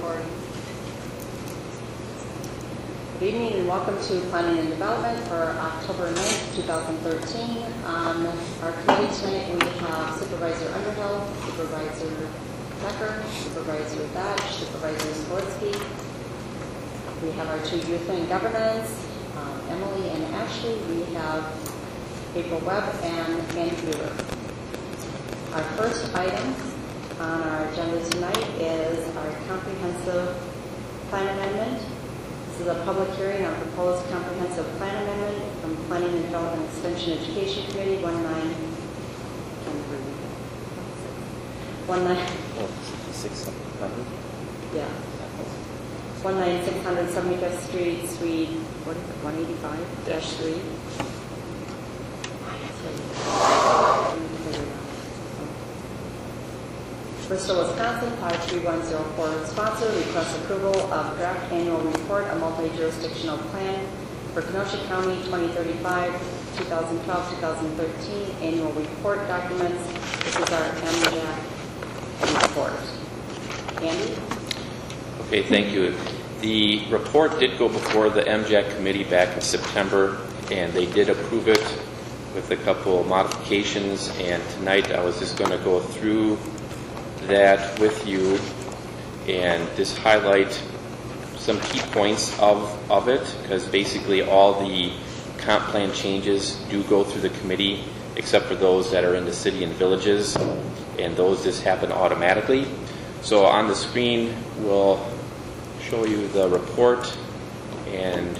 recording. Good evening and welcome to Planning and Development for October 9th, 2013. On our committee tonight we have Supervisor Underhill, Supervisor Becker, Supervisor Batch, Supervisor Skorsky. We have our two youth and governance, Emily and Ashley. We have April Webb and Andy Bueller. Our first item on our agenda tonight is our comprehensive plan amendment. This is a public hearing on proposed comprehensive plan amendment from Planning and Development Extension Education Committee 19675 Street, Suite, what is it, 185-3. Bristol, Wisconsin, 53104 sponsor requests approval of draft annual report, a multi-jurisdictional plan for Kenosha County 2035, 2012-2013 annual report documents. This is our MJAC report. Andy? Okay, thank you. The report did go before the MJAC committee back in September, and they did approve it with a couple of modifications, and tonight I was just going to go through that with you and just highlight some key points of it, because basically all the comp plan changes do go through the committee except for those that are in the city and villages, and those just happen automatically. So on the screen we'll show you the report, and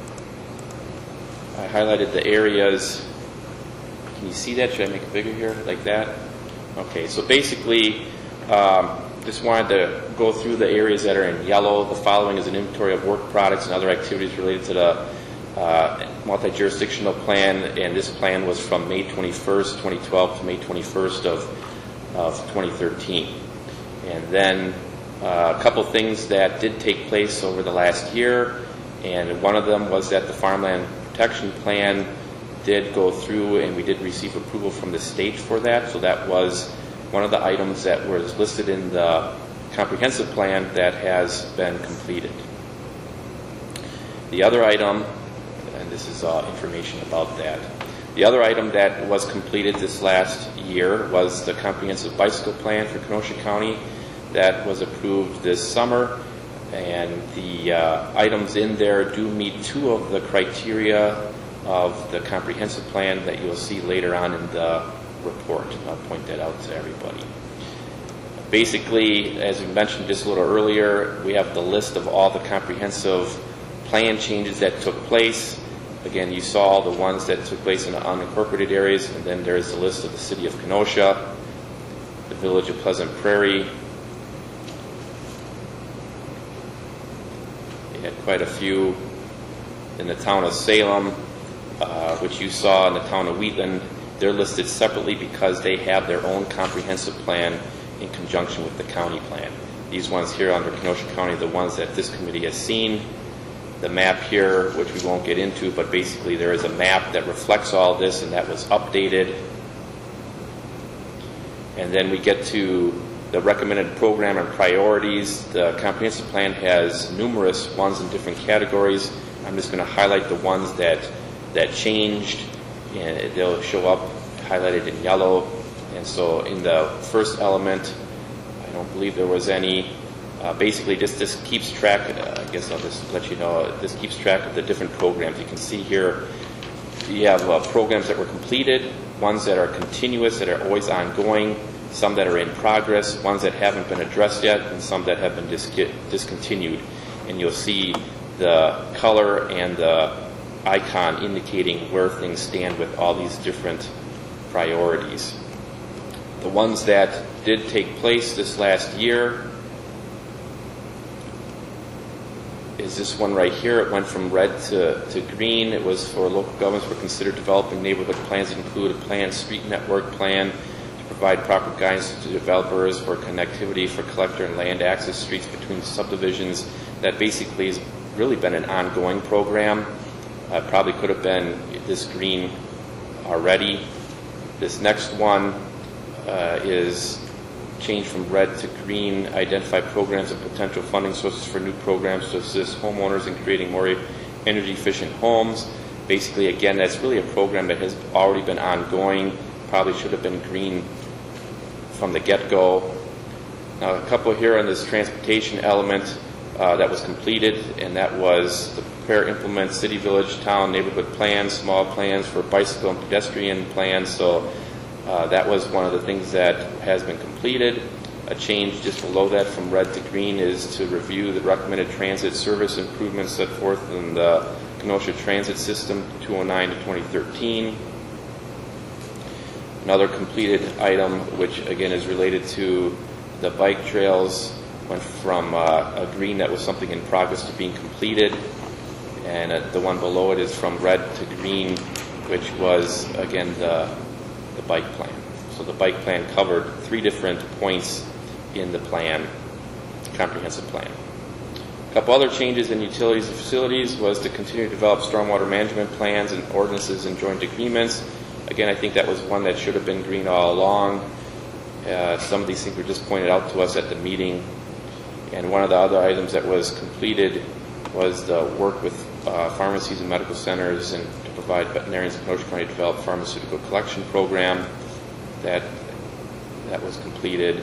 I highlighted the areas. Can you see that? Should I make it bigger here like that? Okay, so basically just wanted to go through the areas that are in yellow. The following is an inventory of work products and other activities related to the multi-jurisdictional plan, and this plan was from May 21st, 2012 to May 21st of 2013. And then a couple things that did take place over the last year, and one of them was that the Farmland Protection Plan did go through, and we did receive approval from the state for that. So that was one of the items that was listed in the comprehensive plan that has been completed. The other item, and this is information about that, the other item that was completed this last year was the comprehensive bicycle plan for Kenosha County that was approved this summer, and the items in there do meet two of the criteria of the comprehensive plan that you'll see later on in the report. I'll point that out to everybody. Basically, as we mentioned just a little earlier, we have the list of all the comprehensive plan changes that took place. Again, you saw the ones that took place in the unincorporated areas, and then there's the list of the city of Kenosha, the village of Pleasant Prairie. We had quite a few in the town of Salem, which you saw in the town of Wheatland. They're listed separately because they have their own comprehensive plan in conjunction with the county plan. These ones here under Kenosha County are the ones that this committee has seen. The map here, which we won't get into, but basically there is a map that reflects all this, and that was updated. And then we get to the recommended program and priorities. The comprehensive plan has numerous ones in different categories. I'm just going to highlight the ones that changed, and they'll show up highlighted in yellow. And so in the first element, I don't believe there was any. Basically, this keeps track, I guess I'll just let you know, this keeps track of the different programs. You can see here, you have programs that were completed, ones that are continuous, that are always ongoing, some that are in progress, ones that haven't been addressed yet, and some that have been discontinued. And you'll see the color and the icon indicating where things stand with all these different priorities. The ones that did take place this last year is this one right here. It went from red to green. It was for local governments were considered developing neighborhood plans that include a planned street network plan to provide proper guidance to developers for connectivity for collector and land access streets between subdivisions. That basically has really been an ongoing program. Probably could have been this green already. This next one is change from red to green, identify programs and potential funding sources for new programs to assist homeowners in creating more energy efficient homes. Basically, again, that's really a program that has already been ongoing, probably should have been green from the get-go. Now, a couple here on this transportation element that was completed, and that was to prepare, implement city, village, town, neighborhood plans, small plans for bicycle and pedestrian plans. So that was one of the things that has been completed. A change just below that from red to green is to review the recommended transit service improvements set forth in the Kenosha Transit System 2009 to 2013. Another completed item, which again is related to the bike trails, went from a green that was something in progress to being completed, and the one below it is from red to green, which was again the bike plan. So the bike plan covered 3 different points in the plan, comprehensive plan. A couple other changes in utilities and facilities was to continue to develop stormwater management plans and ordinances and joint agreements. Again, I think that was one that should have been green all along. Some of these things were just pointed out to us at the meeting. And one of the other items that was completed was the work with pharmacies and medical centers and to provide veterinarians in Kenosha County to develop a pharmaceutical collection program. That was completed.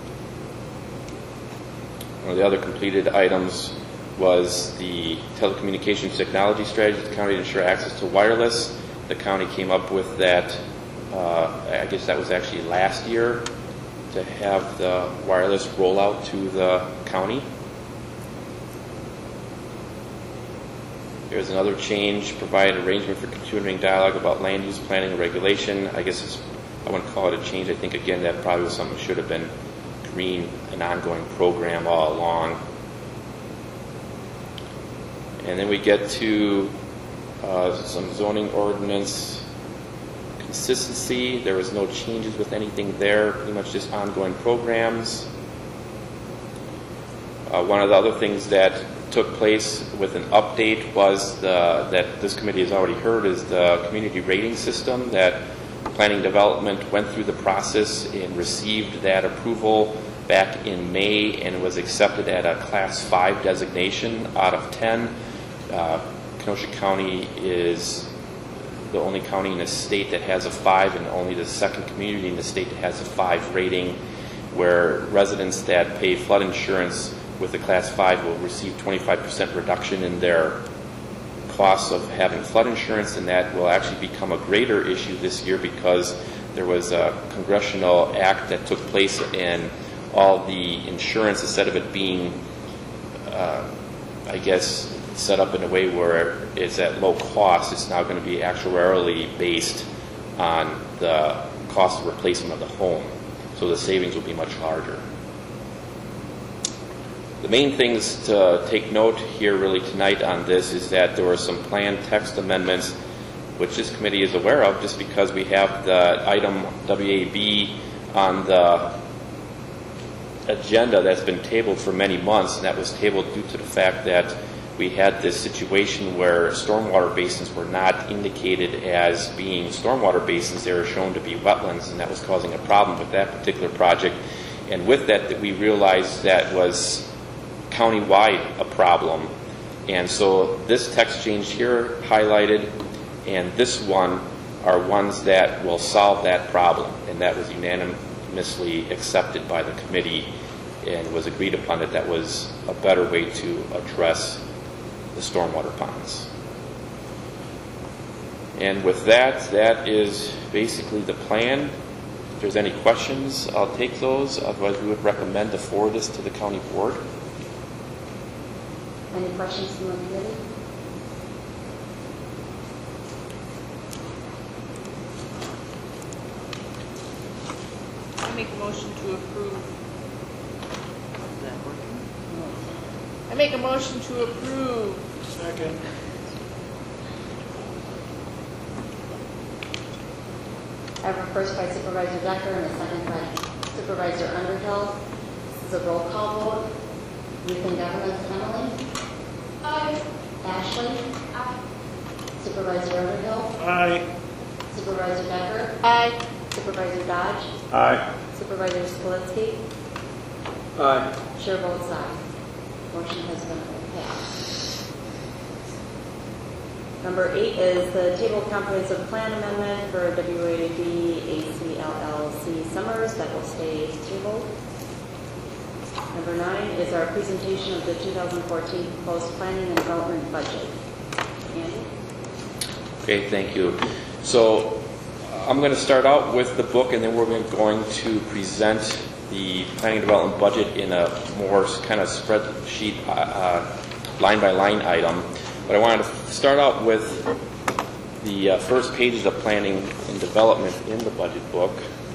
One of the other completed items was the telecommunications technology strategy of the county to ensure access to wireless. The county came up with that, I guess that was actually last year, to have the wireless roll out to the county. There's another change, provide arrangement for continuing dialogue about land use planning and regulation. I guess I wouldn't call it a change. I think, again, that probably was something that should have been green, an ongoing program all along. And then we get to some zoning ordinance consistency. There was no changes with anything there, pretty much just ongoing programs. One of the other things that took place with an update was that this committee has already heard is the community rating system that planning development went through the process and received that approval back in May and was accepted at a Class 5 designation out of 10. Kenosha County is the only county in the state that has a 5 and only the second community in the state that has a 5 rating, where residents that pay flood insurance with the Class 5 will receive 25% reduction in their costs of having flood insurance, and that will actually become a greater issue this year because there was a congressional act that took place, and all the insurance, instead of it being I guess set up in a way where it's at low cost, it's now going to be actuarially based on the cost of replacement of the home. So the savings will be much larger. The main things to take note here really tonight on this is that there were some planned text amendments which this committee is aware of just because we have the item WAB on the agenda that's been tabled for many months, and that was tabled due to the fact that we had this situation where stormwater basins were not indicated as being stormwater basins. They were shown to be wetlands, and that was causing a problem with that particular project. And with that we realized that was countywide a problem. And so this text change here highlighted and this one are ones that will solve that problem, and that was unanimously accepted by the committee and was agreed upon that was a better way to address the stormwater ponds. And with that, that is basically the plan. If there's any questions, I'll take those. Otherwise, we would recommend to forward this to the county board. Any questions from the committee? I make a motion to approve. Is that working? I make a motion to approve. Second. I have a first by Supervisor Decker and a second by Supervisor Underhill. This is a roll call vote. Youth and Government, Emily? Aye. Ashley? Aye. Supervisor Underhill? Aye. Supervisor Decker? Aye. Supervisor Dodge? Aye. Supervisor Skolitsky? Aye. Chair votes aye. Motion has been passed. Number 8 is the table comprehensive plan amendment for WAB ACLLC Summers. That will stay tabled. Number 9 is our presentation of the 2014 proposed planning and development budget. Andy? Okay, thank you. So I'm going to start out with the book, and then we're going to present the planning and development budget in a more kind of spreadsheet line-by-line item. But I wanted to start out with the first pages of planning and development in the budget book.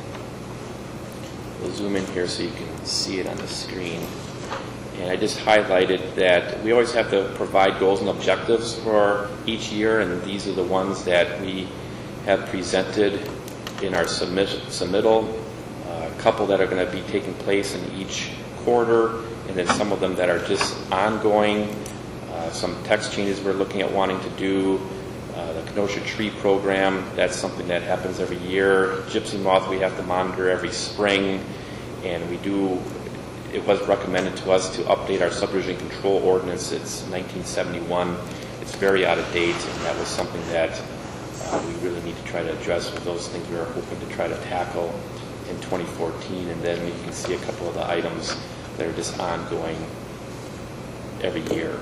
We'll zoom in here so you can see it on the screen. And I just highlighted that we always have to provide goals and objectives for each year, and these are the ones that we have presented in our submittal. A couple that are going to be taking place in each quarter, and then some of them that are just ongoing. Some text changes we're looking at wanting to do. The Kenosha Tree Program, that's something that happens every year. Gypsy moth we have to monitor every spring, and it was recommended to us to update our subdivision control ordinance. It's 1971. It's very out of date, and that was something that we really need to try to address with those things we are hoping to try to tackle in 2014. And then you can see a couple of the items that are just ongoing every year.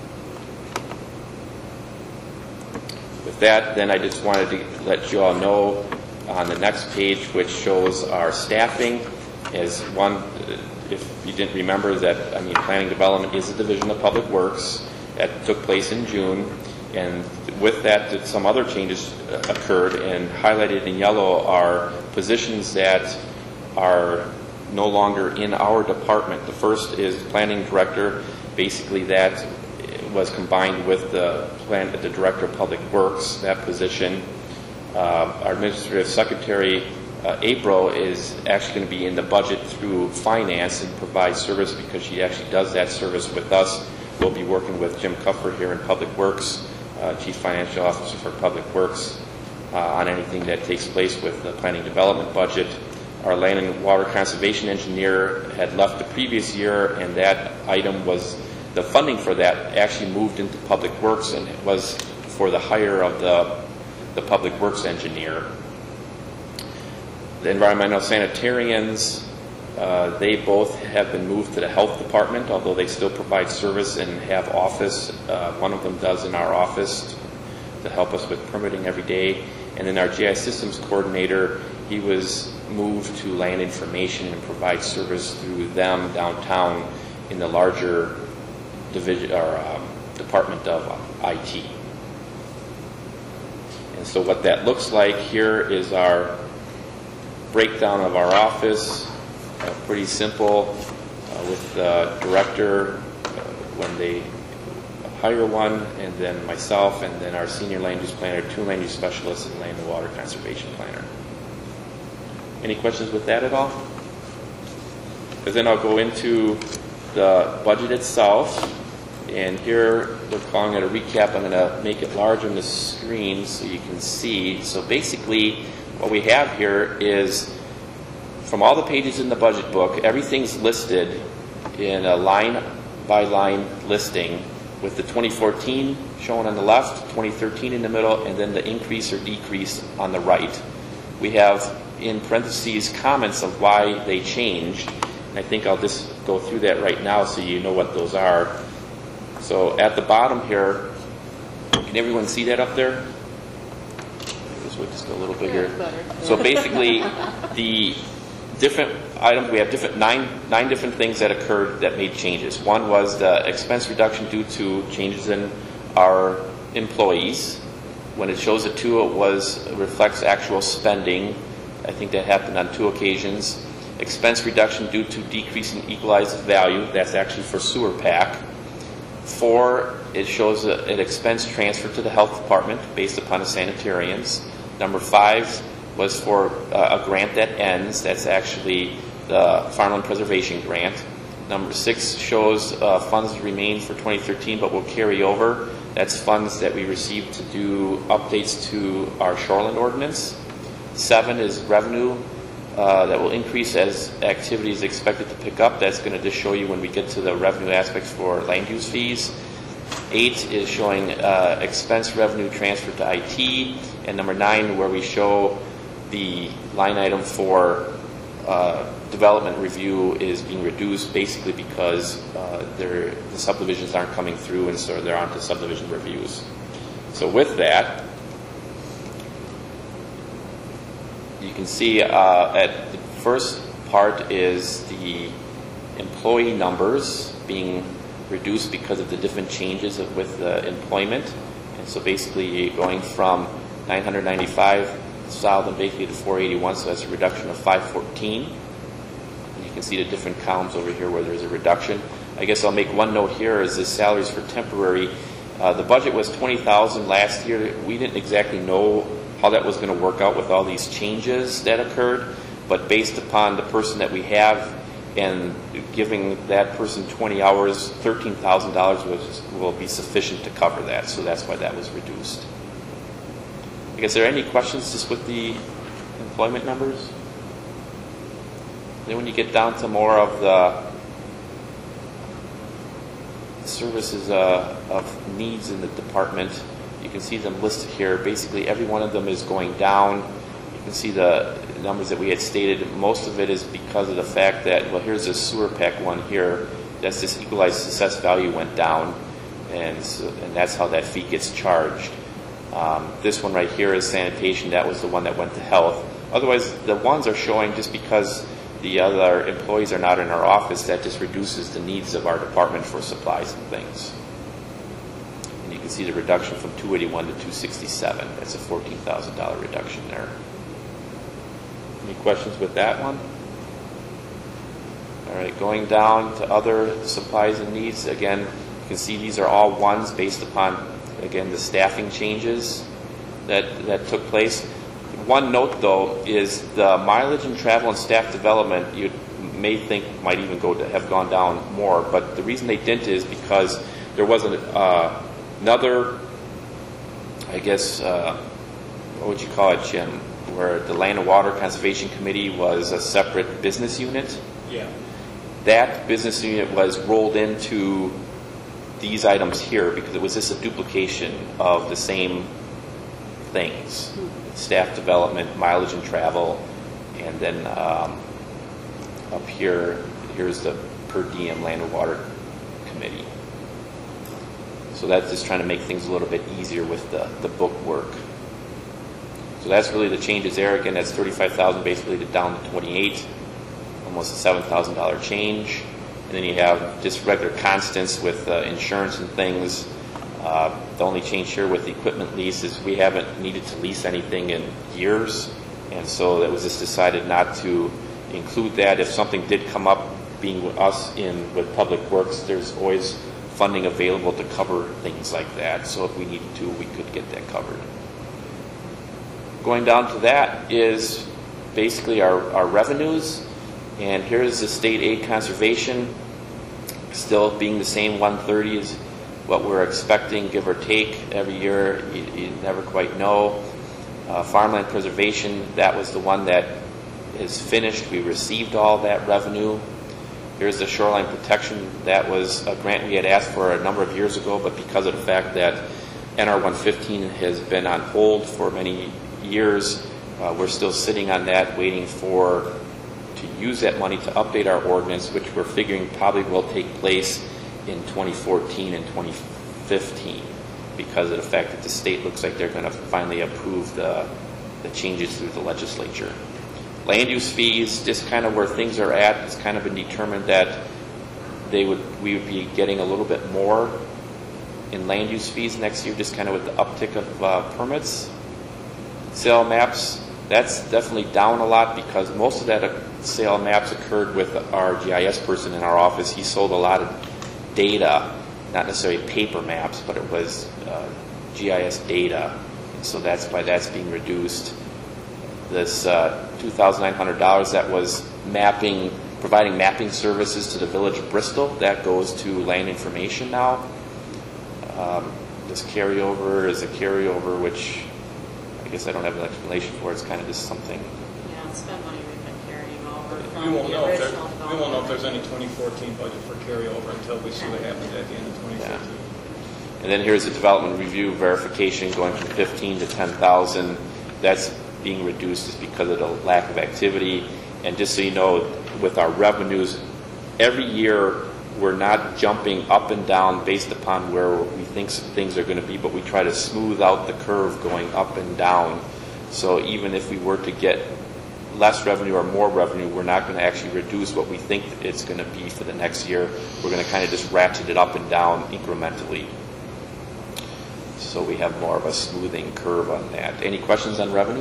With that, then I just wanted to let you all know on the next page, which shows our staffing, as one, if you didn't remember that, planning development is a division of Public Works. That took place in June, and with that, some other changes occurred, and highlighted in yellow are positions that are no longer in our department. The first is planning director. Basically, that was combined with the director of Public Works, that position. Our administrative secretary, April, is actually going to be in the budget through finance and provide service because she actually does that service with us. We'll be working with Jim Cuffer here in Public Works, Chief Financial Officer for Public Works, on anything that takes place with the planning development budget. Our land and water conservation engineer had left the previous year, and that item was, the funding for that actually moved into Public Works, and it was for the hire of the Public Works engineer. The environmental sanitarians, they both have been moved to the health department, although they still provide service and have office. One of them does in our office to help us with permitting every day. And then our GI systems coordinator, he was moved to land information and provide service through them downtown in the larger division or department of IT. And so what that looks like here is our breakdown of our office. Pretty simple, with the director when they hire one, and then myself, and then our senior land use planner, 2 land use specialists, and land and water conservation planner. Any questions with that at all? Because then I'll go into the budget itself, and here we're calling it a recap. I'm going to make it large on the screen so you can see. So basically what we have here is, from all the pages in the budget book, everything's listed in a line-by-line listing, with the 2014 shown on the left, 2013 in the middle, and then the increase or decrease on the right. We have in parentheses comments of why they changed, and I think I'll just go through that right now so you know what those are. So at the bottom here, can everyone see that up there? This would just go a little bigger. So basically, the different items, we have nine different things that occurred that made changes. One was the expense reduction due to changes in our employees. When it shows a 2, it reflects actual spending. I think that happened on 2 occasions. Expense reduction due to decrease in equalized value. That's actually for sewer PAC. 4, it shows an expense transfer to the health department based upon the sanitarians. Number 5 was for a grant that ends. That's actually the Farmland Preservation Grant. Number 6 shows funds remain for 2013 but will carry over. That's funds that we received to do updates to our shoreline ordinance. 7 is revenue that will increase as activity is expected to pick up. That's going to just show you when we get to the revenue aspects for land use fees. 8 is showing expense revenue transfer to IT. And number 9, where we show the line item for development review is being reduced basically because the subdivisions aren't coming through, and so they're onto subdivision reviews. So with that, you can see at the first part is the employee numbers being reduced because of the different changes with the employment. And so basically going from 995,000 basically to 481, so that's a reduction of 514. And you can see the different columns over here where there's a reduction. I guess I'll make one note here is the salaries for temporary. The budget was $20,000 last year. We didn't exactly know how that was going to work out with all these changes that occurred, but based upon the person that we have and giving that person 20 hours, $13,000 will be sufficient to cover that, so that's why that was reduced. I guess, are there any questions just with the employment numbers? Then when you get down to more of the services of needs in the department, you can see them listed here. Basically, every one of them is going down. You can see the numbers that we had stated. Most of it is because of the fact that, well, here's this sewer pack one here. That's this equalized assessed value went down, and that's how that fee gets charged. This one right here is sanitation. That was the one that went to health. Otherwise, the ones are showing just because the other employees are not in our office, that just reduces the needs of our department for supplies and things. And you can see the reduction from 281 to 267. That's a $14,000 reduction there. Any questions with that one? All right, going down to other supplies and needs. Again, you can see these are all ones based upon, again, the staffing changes that took place. One note, though, is the mileage and travel and staff development, you may think might even have gone down more, but the reason they didn't is because there was another, I guess, what would you call it, Jim, where the Land and Water Conservation Committee was a separate business unit. Yeah. That business unit was rolled into these items here because it was just a duplication of the same things. Staff development, mileage and travel, and then up here's the per diem Land and Water Committee. So that's just trying to make things a little bit easier with the book work. So that's really the changes there. Again, that's $35,000 basically down to 28, almost a $7,000 change. And then you have just regular constants with insurance and things. The only change here with the equipment lease is we haven't needed to lease anything in years, and so that was just decided not to include that. If something did come up, being with us with Public Works, there's always funding available to cover things like that. So if we needed to, we could get that covered. Going down to that is basically our revenues, and here's the state aid conservation, still being the same 130 is what we're expecting, give or take. Every year, you never quite know. Farmland preservation, that was the one that is finished. We received all that revenue. Here's the shoreline protection. That was a grant we had asked for a number of years ago, but because of the fact that NR 115 has been on hold for many years, we're still sitting on that, waiting to use that money to update our ordinance, which we're figuring probably will take place in 2014 and 2015 because of the fact that the state looks like they're going to finally approve the changes through the legislature. Land use fees, just kind of where things are at, it's kind of been determined that we would be getting a little bit more in land use fees next year, just kind of with the uptick of permits. Sale maps, that's definitely down a lot because most of that sale maps occurred with our GIS person in our office. He sold a lot of data, not necessarily paper maps, but it was GIS data, so that's why that's being reduced. This $2,900 that was providing mapping services to the village of Bristol, that goes to land information now. This carryover is a carryover, which I guess I don't have an explanation for. It's kind of just something. Yeah, spend money we've been from We won't the know if original we won't know if there's development. any 2014 budget for carryover until we see what happens at the end of 2015. And then here's the development review verification going from 15 to 10,000. That's being reduced just because of the lack of activity. And just so you know, with our revenues, every year we're not jumping up and down based upon where we think things are going to be, but we try to smooth out the curve going up and down. So even if we were to get less revenue or more revenue, we're not going to actually reduce what we think it's going to be for the next year. We're going to kind of just ratchet it up and down incrementally. So we have more of a smoothing curve on that. Any questions on revenue?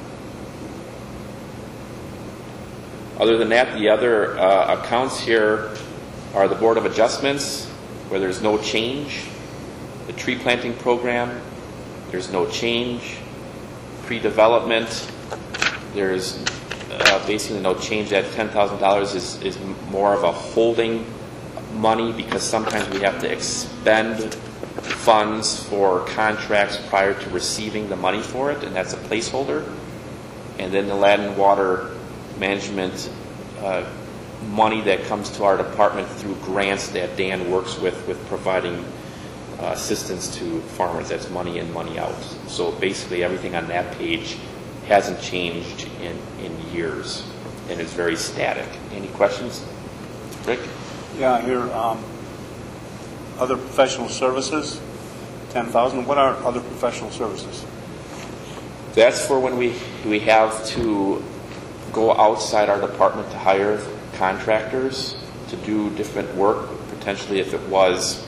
Other than that, the other accounts here are the Board of Adjustments, where there's no change. The tree planting program, there's no change. Pre-development, there's basically no change. That $10,000 is more of a holding money because sometimes we have to expend funds for contracts prior to receiving the money for it, and that's a placeholder. And then the land and water management money that comes to our department through grants that Dan works with providing assistance to farmers. That's money in, money out. So basically everything on that page hasn't changed in years, and it's very static. Any questions? Rick? Yeah, here, other professional services, 10,000. What are other professional services? That's for when we have to go outside our department to hire contractors to do different work. Potentially, if it was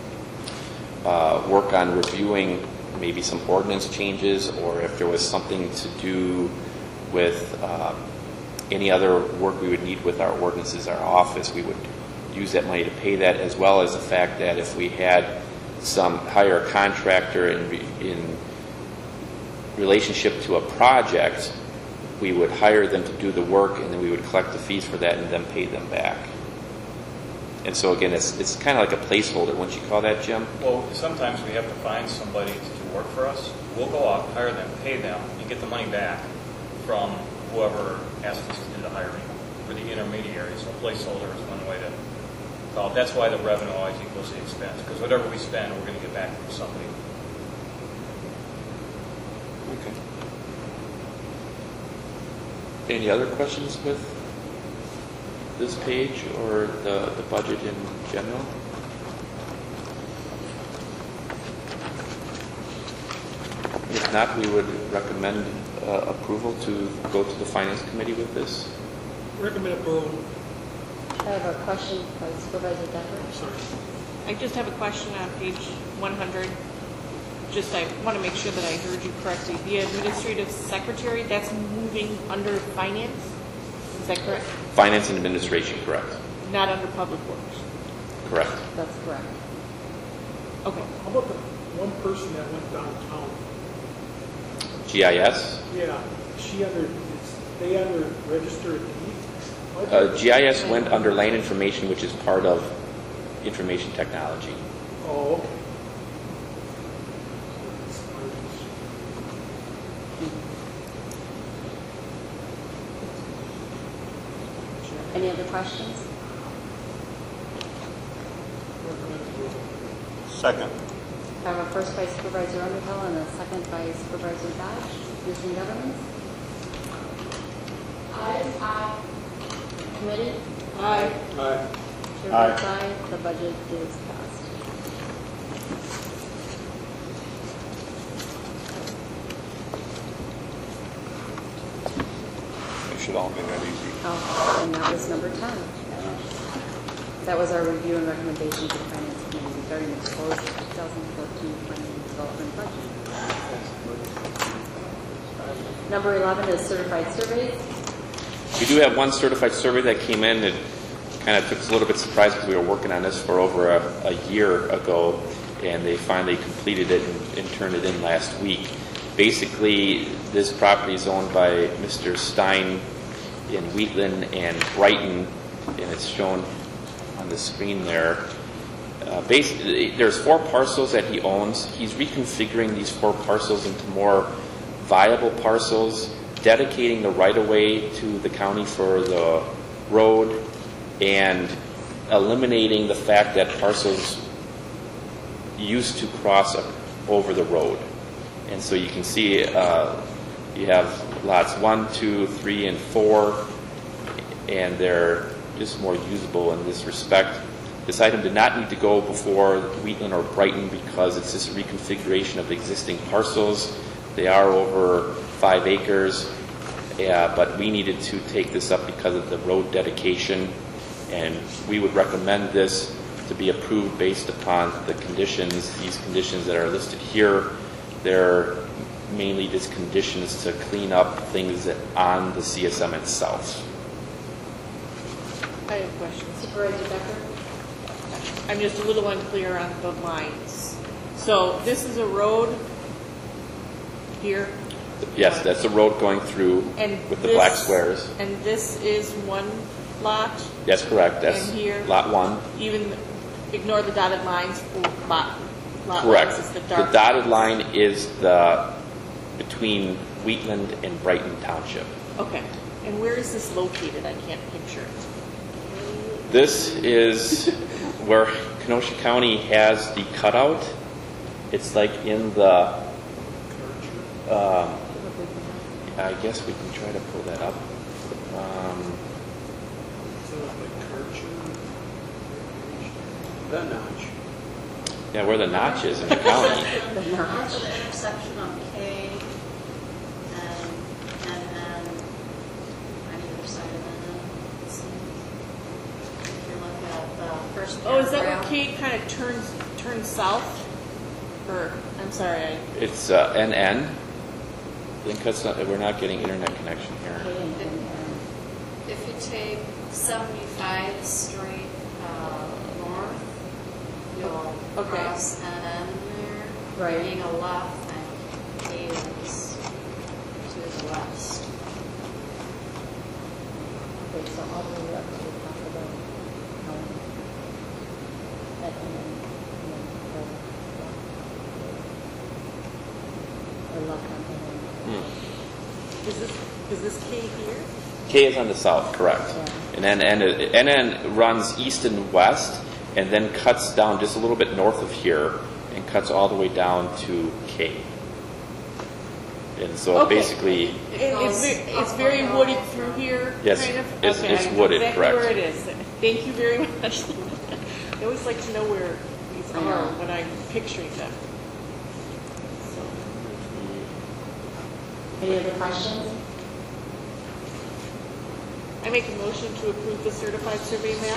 work on reviewing maybe some ordinance changes, or if there was something to do with any other work we would need with our ordinances, our office, we would use that money to pay that, as well as the fact that if we had some hire a contractor in relationship to a project, we would hire them to do the work, and then we would collect the fees for that and then pay them back. And so again, it's kind of like a placeholder. Wouldn't you call that, Jim? Well, sometimes we have to find somebody to do work for us. We'll go out, hire them, pay them, and get the money back from whoever asked us to do the hiring. For the intermediaries, a placeholder is one way to call it. That's why the revenue always equals the expense, because whatever we spend, we're going to get back from somebody. Okay. Any other questions with this page or the budget in general? If not, we would recommend approval to go to the Finance Committee with this. Recommend approval. I have a question by Supervisor Decker. Sorry. I just have a question on page 100. I want to make sure that I heard you correctly. The administrative secretary, that's moving under finance? Is that correct? Finance and Administration, correct. Not under public works? Correct. That's correct. Okay. How about the one person that went downtown? GIS? Yeah, they under registered deed? GIS went under Land Information, which is part of information technology. Oh, okay. Any other questions? Recommend approval. Second. I have a first by Supervisor Underhill and a second by Supervisor Dodge. Using governments? Aye. Committee? Aye. Aye. Chair Aye. votes aye. The budget is passed. It should all be that easy. Oh, and that was number 10. That was our review and recommendation to the Finance Committee regarding the proposed 2014 Planning and Development budget. Number 11 is certified surveys. We do have one certified survey that came in. It kind of took us a little bit surprised because we were working on this for over a year ago, and they finally completed it and turned it in last week. Basically, this property is owned by Mr. Stein in Wheatland and Brighton, and it's shown on the screen there. Basically, there's 4 parcels that he owns. He's reconfiguring these 4 parcels into more viable parcels, dedicating the right-of-way to the county for the road and eliminating the fact that parcels used to cross over the road. And so you can see you have lots 1, 2, 3, and 4, and they're just more usable in this respect. This item did not need to go before Wheatland or Brighton because it's just a reconfiguration of existing parcels. They are over 5 acres, but we needed to take this up because of the road dedication, and we would recommend this to be approved based upon the conditions, these conditions that are listed here. They're mainly just conditions to clean up things on the CSM itself. I have questions. Supervisor Becker? I'm just a little unclear on the lines. So this is a road here? Yes, that's a road going through And with the this- black squares. And this is one lot, That's correct. That's And here? lot 1. even ignore the dotted lines, lot Correct. lines is the The dark. dotted line is the between Wheatland and Brighton Township. Okay. And where is this located? I can't picture it. This is where Kenosha County has the cutout. It's like in the, I guess we can try to pull that up. So like Karcher, the notch. Yeah, where the notch is in the county. The notch. It's the intersection of K and NN on either side of NN. If you look at the first Oh, is that where paragraph. Kate kind of turns south? Or, I'm sorry, It's NN. I think that's not, we're not getting internet connection here. If you take 75 straight north, you'll Okay. cross NN there. Right. Being a left, and K is to the west. Okay, so all the way up to the top of the, that, and then or left hand, and is this K here? K is on the south, correct. Yeah. And then NN runs east and west, and then cuts down just a little bit north of here, and cuts all the way down to K. And so Okay. basically, It's very wooded through here, Yes, kind of? it's- Okay, it's I know wooded, exactly correct. where it is. Thank you very much. I always like to know where these I know. are when I'm picturing them. So, any other questions? I make a motion to approve the certified survey map.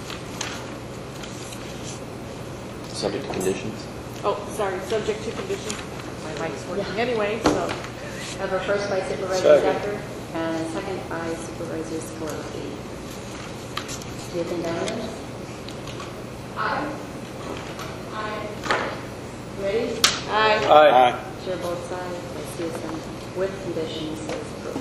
subject to conditions. Oh, sorry, subject to conditions. My mic's working anyway, so. I have a first by Supervisor Decker and a second by Supervisor Skorowski. Do you think that? Aye. Ready? Aye. Aye. Chair votes aye. I see some with conditions as approved.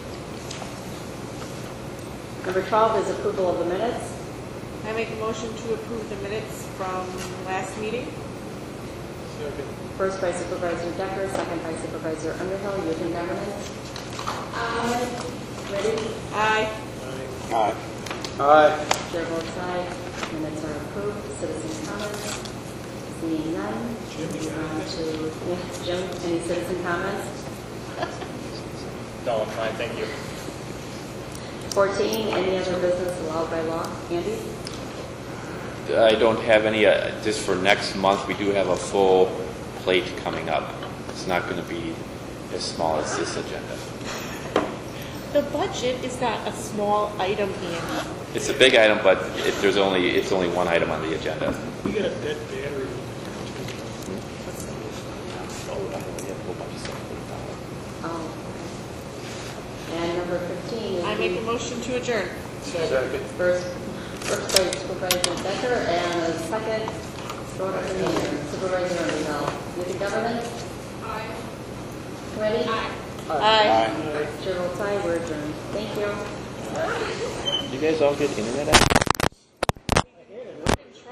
Number 12 is approval of the minutes. I make a motion to approve the minutes from last meeting. Second. First by Supervisor Decker, second by Supervisor Underhill. Youth and Governance. Aye. Ready? Aye. Aye. Aye. Chair votes aye. Minutes are approved. Citizen comments. Seeing none. Jimmy, On to, Jim, any citizen comments? No, I'm fine, thank you. 14, any other business allowed by law? Andy? I don't have any, just for next month, we do have a full plate coming up. It's not going to be as small as this agenda. The budget is not a small item, Andy. It's a big item, but it's only one item on the agenda. We got a dead battery. Oh. And number 15 is I make a motion to adjourn. Second. first by Supervisor Decker and a second Supervisor Underhill. Youth and Governance? Aye. Ready? Aye. Aye. Chair votes aye. We're adjourned. Thank you. You guys all get internet access?